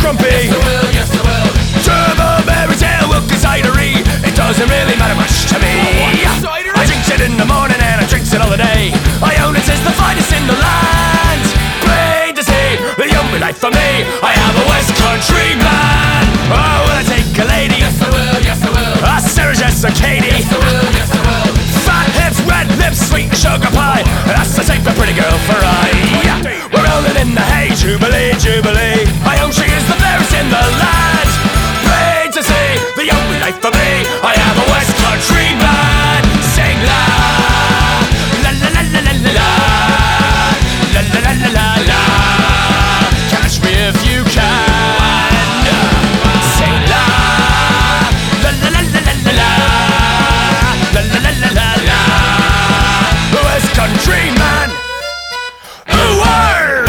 grumpy. Yes I will, yes I will. Turbo berry tail, Wilkie cidery. It doesn't really matter much to me. Cidery? I drinks it in the morning and I drinks it all the day. I own it as the finest in the land. Plain to see, the only life for me. I am a West Country man. Oh, will I take a lady? Yes I will, yes I will. A Sarah Jessica Katie. Yes I will, yes I will. Fat hips, red lips, sweet as sugar pie. That's the shape of a pretty girl for I. We're rolling in the hay, jubilee, jubilee. I own she is the fairest in the land. Plain to see, the only life for me. I am a West Country man. Sing la, la la la la la la, la la la la la la. Catch me if you can. Sing la, la la la la la la la, la la la la la la. West Country man. Hooray!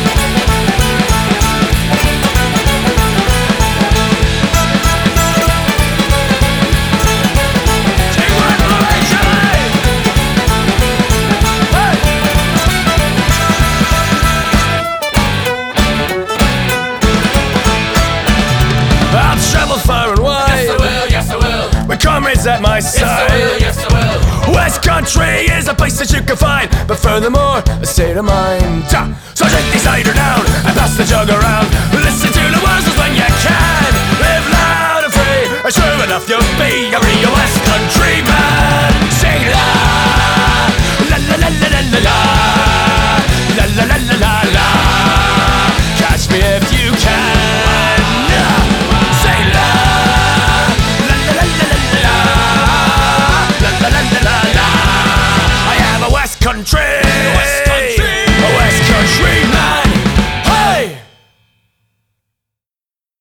I've traveled far and wide. Yes I will, yes I will. With comrades at my Yes I side. will, yes I will. West Country is a place that you can find, but furthermore, a state of mind. So drink the cider down and pass the jug around. Listen to the words when you can. Live loud and free, and sure enough you'll be a real West Country man. Sing la, la la la la la la la, la la la la la la. Catch me if you can. Sing la, la la la la la la, la la la la la la. I am a West Country